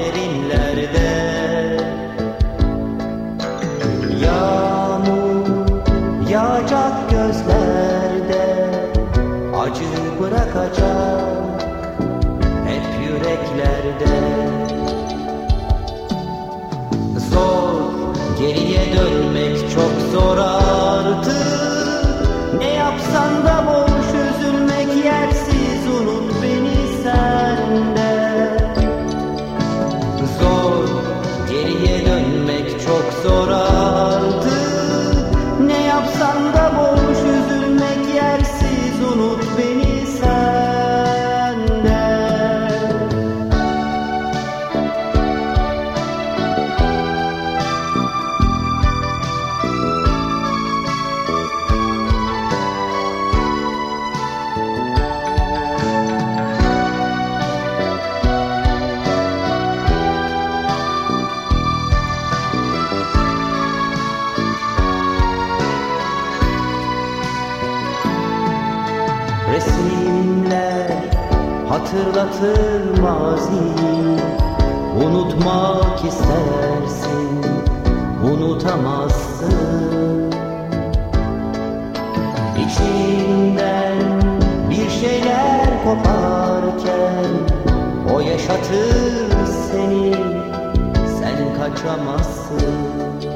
derinlerde. Yağmur yağacak gözlerde, acı bırakacak hep yüreklerde. Zor, geriye dönmek çok zor artık. Ne yapsan da boş, üzülmek yersiz, unut beni sende. Zor, geriye dönmek çok zor artık. Ne yapsan da boş, üzülmek yersiz, unut beni sende. Resimler hatırlatır maziyi, unutmak istersin, unutamazsın. İçinden bir şeyler koparken o yaşatır seni, sen kaçamazsın.